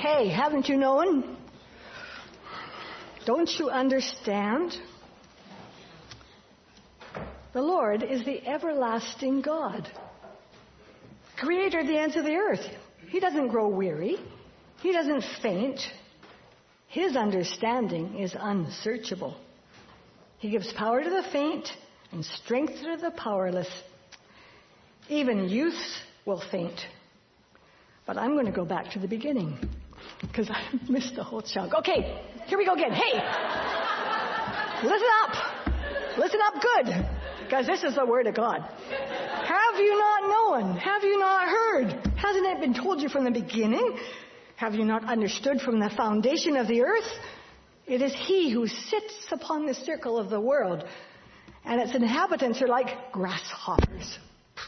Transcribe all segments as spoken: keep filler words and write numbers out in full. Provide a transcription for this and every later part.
Hey, haven't you known? Don't you understand? The Lord is the everlasting God, creator of the ends of the earth. He doesn't grow weary. He doesn't faint. His understanding is unsearchable. He gives power to the faint and strength to the powerless. Even youths will faint. But I'm going to go back to the beginning because I missed a whole chunk. Okay, here we go again. Hey, listen up. Listen up good, because this is the Word of God. Have you not known? Have you not heard? Hasn't it been told you from the beginning? Have you not understood from the foundation of the earth? It is He who sits upon the circle of the world, and its inhabitants are like grasshoppers.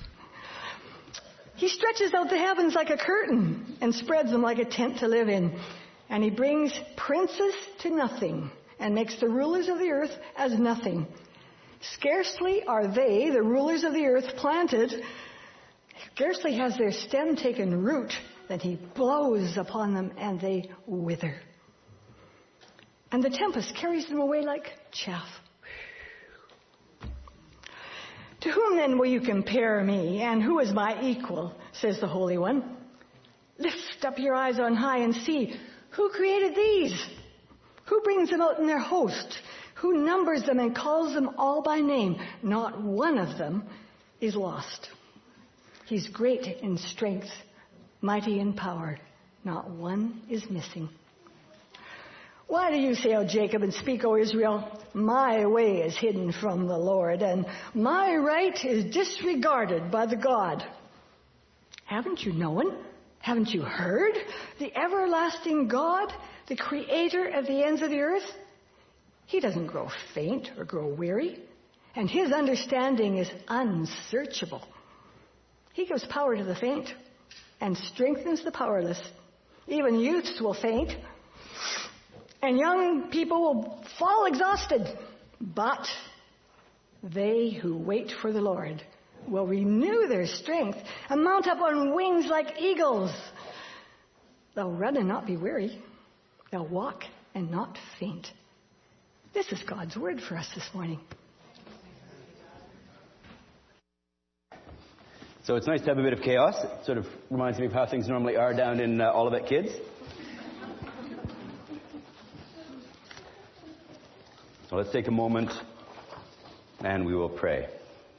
He stretches out the heavens like a curtain and spreads them like a tent to live in. And He brings princes to nothing and makes the rulers of the earth as nothing. Scarcely are they, the rulers of the earth, planted. Scarcely has their stem taken root, than He blows upon them and they wither. And the tempest carries them away like chaff. To whom then will you compare me, and who is my equal, says the Holy One? Lift up your eyes on high and see, who created these? Who brings them out in their host? Who numbers them and calls them all by name? Not one of them is lost. He's great in strength, mighty in power. Not one is missing. Why do you say, O Jacob, and speak, O Israel, my way is hidden from the Lord, and my right is disregarded by the God? Haven't you known? Haven't you heard? The everlasting God, the creator of the ends of the earth, He doesn't grow faint or grow weary, and His understanding is unsearchable. He gives power to the faint and strengthens the powerless. Even youths will faint, and young people will fall exhausted. But they who wait for the Lord will renew their strength and mount up on wings like eagles. They'll run and not be weary. They'll walk and not faint. This is God's word for us this morning. So it's nice to have a bit of chaos. It sort of reminds me of how things normally are down in uh, Olivet Kids. So let's take a moment and we will pray.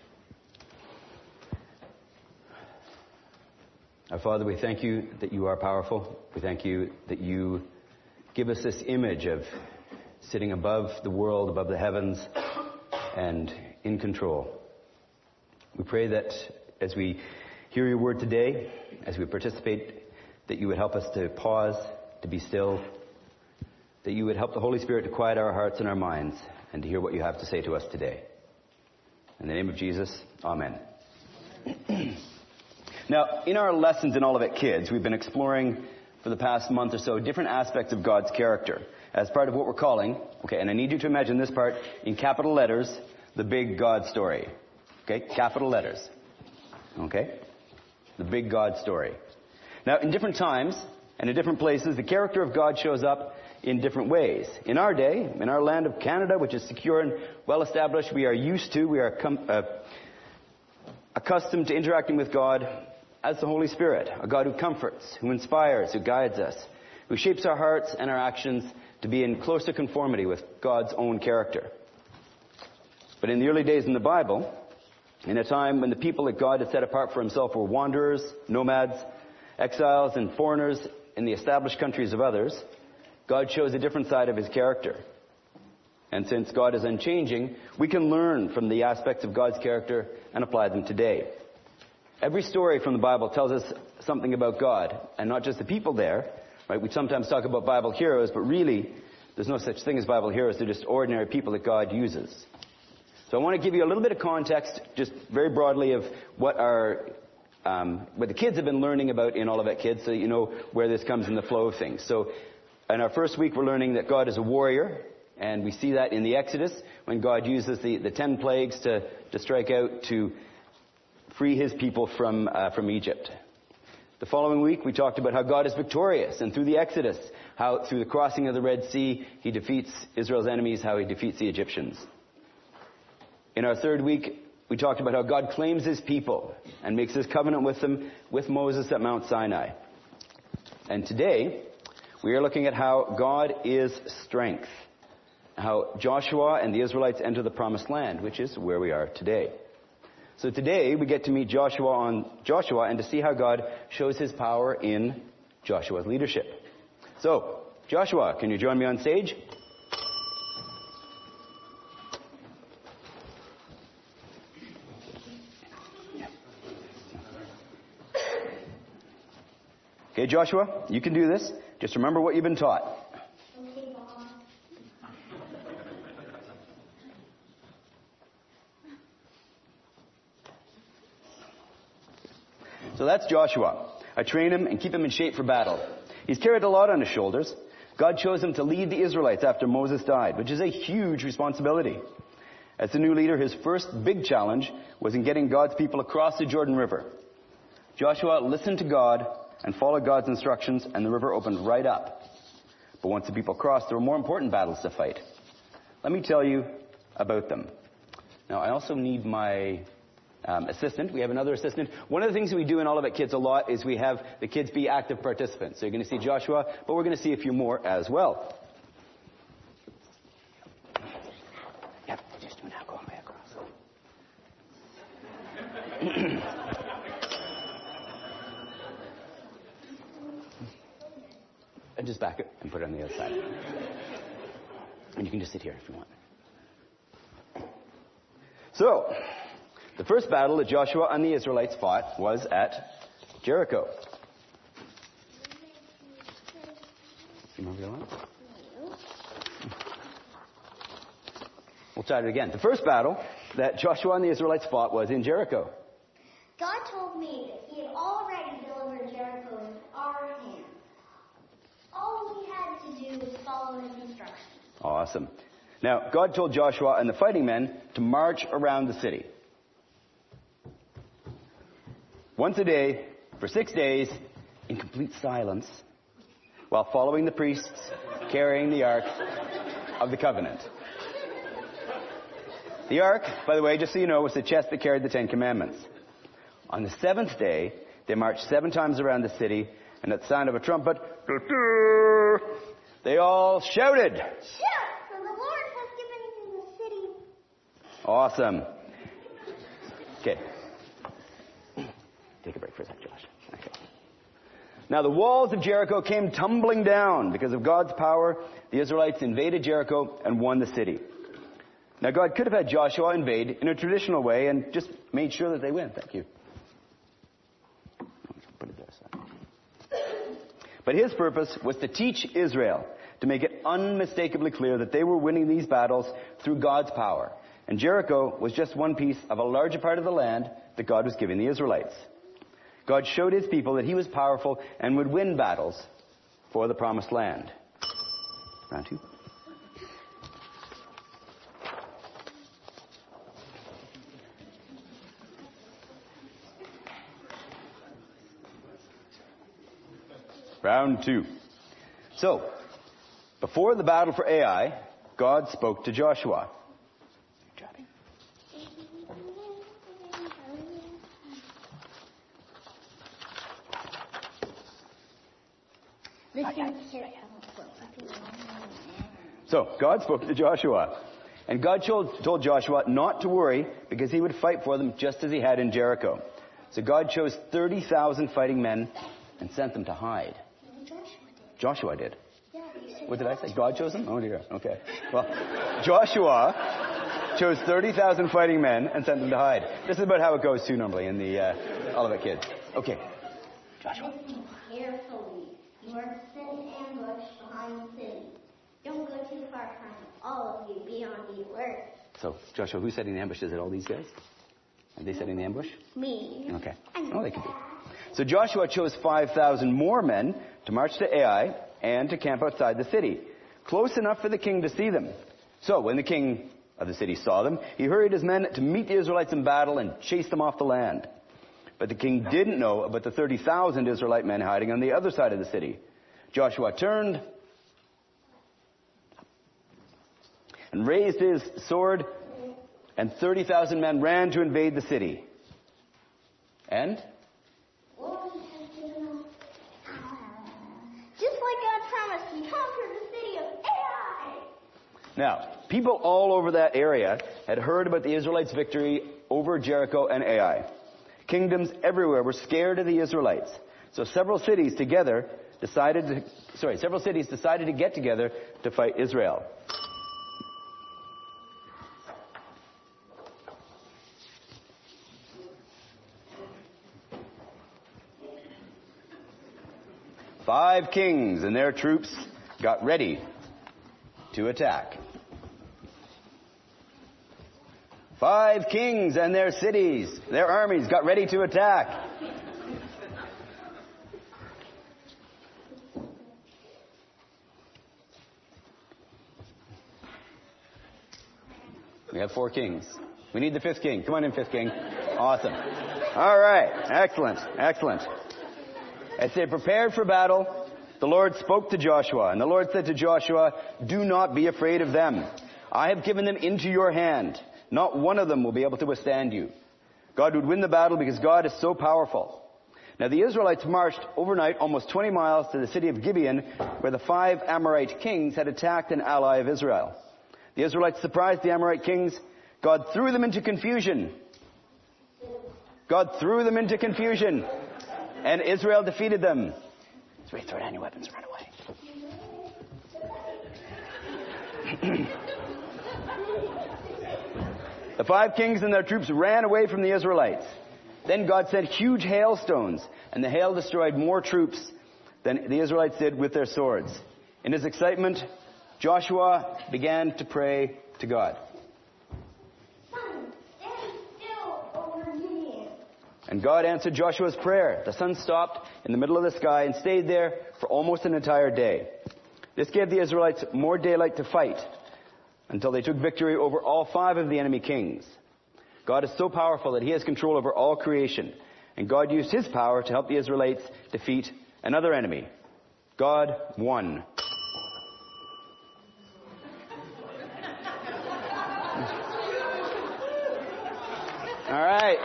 Our Father, we thank You that You are powerful. We thank You that You give us this image of sitting above the world, above the heavens, and in control. We pray that as we hear Your word today, as we participate, that You would help us to pause, to be still, that You would help the Holy Spirit to quiet our hearts and our minds and to hear what You have to say to us today. In the name of Jesus, amen. Now, in our lessons in Olivet Kids, we've been exploring for the past month or so different aspects of God's character as part of what we're calling, okay, and I need you to imagine this part in capital letters, the big God story. Okay, capital letters. Okay? The big God story. Now, in different times and in different places, the character of God shows up in different ways. In our day, in our land of Canada, which is secure and well established, we are used to, we are com- uh, accustomed to interacting with God as the Holy Spirit, a God who comforts, who inspires, who guides us, who shapes our hearts and our actions to be in closer conformity with God's own character. But in the early days in the Bible, in a time when the people that God had set apart for Himself were wanderers, nomads, exiles, and foreigners in the established countries of others, God shows a different side of His character. And since God is unchanging, we can learn from the aspects of God's character and apply them today. Every story from the Bible tells us something about God, and not just the people there. Right? We sometimes talk about Bible heroes, but really, there's no such thing as Bible heroes. They're just ordinary people that God uses. So I want to give you a little bit of context, just very broadly, of what our um, what the kids have been learning about in Olivet Kids, so that you know where this comes in the flow of things. So in our first week, we're learning that God is a warrior, and we see that in the Exodus, when God uses the, the ten plagues to, to strike out to free His people from uh, from Egypt. The following week, we talked about how God is victorious, and through the Exodus, how through the crossing of the Red Sea, he defeats Israel's enemies, how he defeats the Egyptians. In our third week, we talked about how God claims his people and makes his covenant with them with Moses at Mount Sinai. And today, we are looking at how God is strength, how Joshua and the Israelites enter the promised land, which is where we are today. So today, we get to meet Joshua on Joshua and to see how God shows his power in Joshua's leadership. So, Joshua, can you join me on stage? Okay, Joshua, you can do this. Just remember what you've been taught. Okay, Bob. So that's Joshua. I train him and keep him in shape for battle. He's carried a lot on his shoulders. God chose him to lead the Israelites after Moses died, which is a huge responsibility. As the new leader, his first big challenge was in getting God's people across the Jordan River. Joshua listened to God and followed God's instructions, and the river opened right up. But once the people crossed, there were more important battles to fight. Let me tell you about them. Now, I also need my um, assistant. We have another assistant. One of the things that we do in Olivet Kids a lot is we have the kids be active participants. So you're going to see Joshua, but we're going to see a few more as well. Yep, just do now. Go all the way across. And just back it and put it on the other side. And you can just sit here if you want. So, the first battle that Joshua and the Israelites fought was at Jericho. You remember that one? We'll try it again. The first battle that Joshua and the Israelites fought was in Jericho. God told me that he had already delivered Jericho into our hands. All we had to do was follow his instructions. Awesome. Now, God told Joshua and the fighting men to march around the city. Once a day, for six days, in complete silence, while following the priests carrying the Ark of the Covenant. The Ark, by the way, just so you know, was the chest that carried the Ten Commandments. On the seventh day, they marched seven times around the city, and at the sound of a trumpet, they all shouted. Shout, for the Lord has given you the city. Awesome. Okay. Take a break for a sec, Josh. Okay. Now the walls of Jericho came tumbling down. Because of God's power, the Israelites invaded Jericho and won the city. Now God could have had Joshua invade in a traditional way and just made sure that they win. Thank you. Put it there. But his purpose was to teach Israel, to make it unmistakably clear that they were winning these battles through God's power. And Jericho was just one piece of a larger part of the land that God was giving the Israelites. God showed his people that he was powerful and would win battles for the promised land. Round two. Round two. So, before the battle for Ai, God spoke to Joshua. So, God spoke to Joshua. And God told, told Joshua not to worry because he would fight for them just as he had in Jericho. So God chose thirty thousand fighting men and sent them to hide. Joshua did. Yeah, you said What did I say? God chose them? Oh dear. Okay. Well, Joshua chose thirty thousand fighting men and sent them to hide. This is about how it goes too normally in the uh, Olivet Kids. Okay. Joshua. Listen carefully. You are to set an ambush behind the city. Don't go too far from it. All of you be on the alert. So, Joshua, who's setting the ambush? Is it all these guys? Are they setting the ambush? Me. Okay. I'm Oh, they could be. bad. So Joshua chose five thousand more men to march to Ai and to camp outside the city, close enough for the king to see them. So when the king of the city saw them, he hurried his men to meet the Israelites in battle and chase them off the land. But the king didn't know about the thirty thousand Israelite men hiding on the other side of the city. Joshua turned and raised his sword, and thirty thousand men ran to invade the city. And? Just like God promised, he conquered the city of Ai. Now, people all over that area had heard about the Israelites' victory over Jericho and Ai. Kingdoms everywhere were scared of the Israelites. So several cities together decided to, sorry, several cities decided to get together to fight Israel. Five kings and their troops got ready to attack. Five kings and their cities, their armies got ready to attack. We have four kings. We need the fifth king. Come on in, fifth king. Awesome. All right. Excellent. Excellent. As they prepared for battle, the Lord spoke to Joshua, and the Lord said to Joshua, "Do not be afraid of them. I have given them into your hand. Not one of them will be able to withstand you." God would win the battle because God is so powerful. Now the Israelites marched overnight almost twenty miles to the city of Gibeon, where the five Amorite kings had attacked an ally of Israel. The Israelites surprised the Amorite kings. God threw them into confusion. God threw them into confusion. And Israel defeated them. So throw down your weapons and run away. The five kings and their troops ran away from the Israelites. Then God sent huge hailstones, and the hail destroyed more troops than the Israelites did with their swords. In his excitement, Joshua began to pray to God. Sun, stand still over Gibeon. And God answered Joshua's prayer. The sun stopped in the middle of the sky and stayed there for almost an entire day. This gave the Israelites more daylight to fight until they took victory over all five of the enemy kings. God is so powerful that he has control over all creation. And God used his power to help the Israelites defeat another enemy. God won. All right.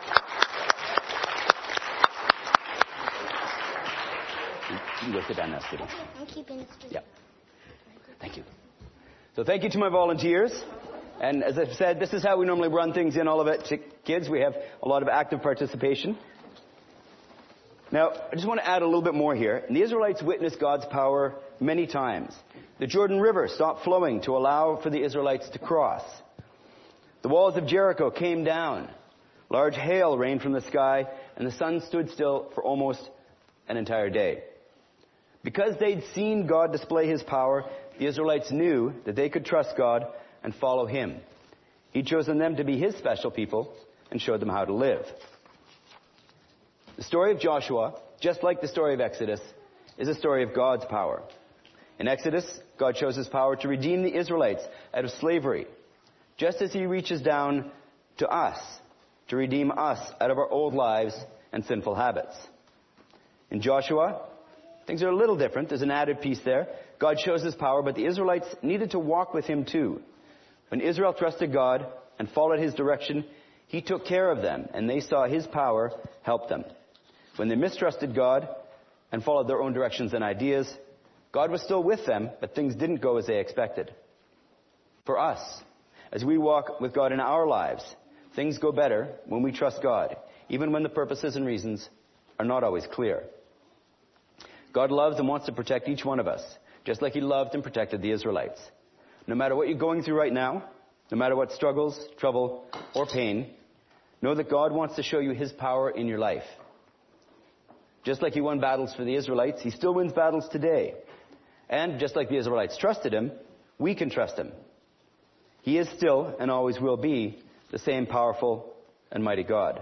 You can go sit down now, Stephen. I'm keeping it straight. Yeah. Thank you. So thank you to my volunteers. And as I've said, this is how we normally run things in all of it. To kids, we have a lot of active participation. Now, I just want to add a little bit more here. And the Israelites witnessed God's power many times. The Jordan River stopped flowing to allow for the Israelites to cross. The walls of Jericho came down. Large hail rained from the sky, and the sun stood still for almost an entire day. Because they'd seen God display his power, the Israelites knew that they could trust God and follow him. He'd chosen them to be his special people and showed them how to live. The story of Joshua, just like the story of Exodus, is a story of God's power. In Exodus, God shows his power to redeem the Israelites out of slavery, just as he reaches down to us to redeem us out of our old lives and sinful habits. In Joshua, things are a little different. There's an added piece there. God shows his power, but the Israelites needed to walk with him too. When Israel trusted God and followed his direction, he took care of them, and they saw his power help them. When they mistrusted God and followed their own directions and ideas, God was still with them, but things didn't go as they expected. For us, as we walk with God in our lives, things go better when we trust God, even when the purposes and reasons are not always clear. God loves and wants to protect each one of us, just like he loved and protected the Israelites. No matter what you're going through right now, no matter what struggles, trouble, or pain, know that God wants to show you his power in your life. Just like he won battles for the Israelites, he still wins battles today. And just like the Israelites trusted him, we can trust him. He is still and always will be the same powerful and mighty God.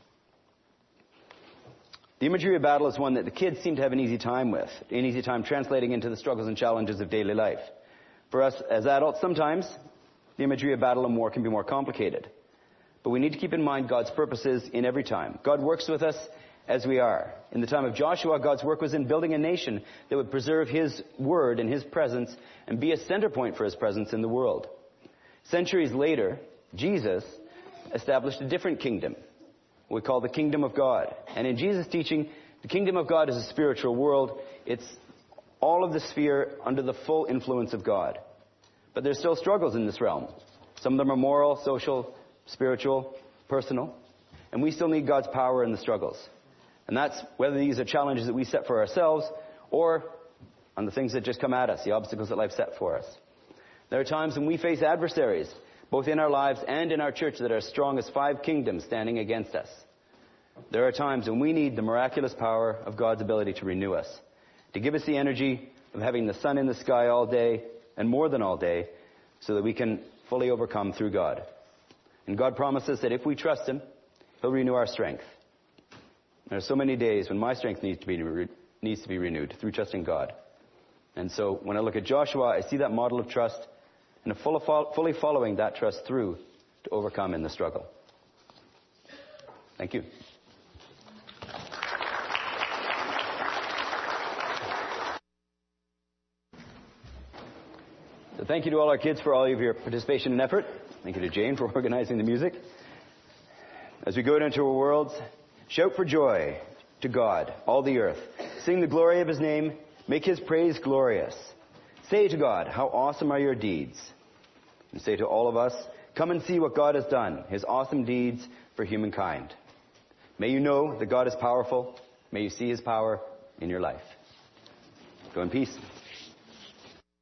The imagery of battle is one that the kids seem to have an easy time with, an easy time translating into the struggles and challenges of daily life. For us as adults, sometimes the imagery of battle and war can be more complicated. But we need to keep in mind God's purposes in every time. God works with us as we are. In the time of Joshua, God's work was in building a nation that would preserve his word and his presence and be a center point for his presence in the world. Centuries later, Jesus established a different kingdom, we call the kingdom of God. And in Jesus' teaching, the kingdom of God is a spiritual world. It's all of the sphere under the full influence of God. But there's still struggles in this realm. Some of them are moral, social, spiritual, personal. And we still need God's power in the struggles. And that's whether these are challenges that we set for ourselves or on the things that just come at us, the obstacles that life set for us. There are times when we face adversaries, both in our lives and in our church, that are as strong as five kingdoms standing against us. There are times when we need the miraculous power of God's ability to renew us, to give us the energy of having the sun in the sky all day and more than all day, so that we can fully overcome through God. And God promises that if we trust him, he'll renew our strength. There are so many days when my strength needs to be re- needs to be renewed through trusting God. And so when I look at Joshua, I see that model of trust and full of, fully following that trust through to overcome in the struggle. Thank you. So thank you to all our kids for all of your participation and effort. Thank you to Jane for organizing the music. As we go out into our worlds, shout for joy to God, all the earth. Sing the glory of his name. Make his praise glorious. Say to God, how awesome are your deeds. And say to all of us, come and see what God has done, his awesome deeds for humankind. May you know that God is powerful. May you see his power in your life. Go in peace.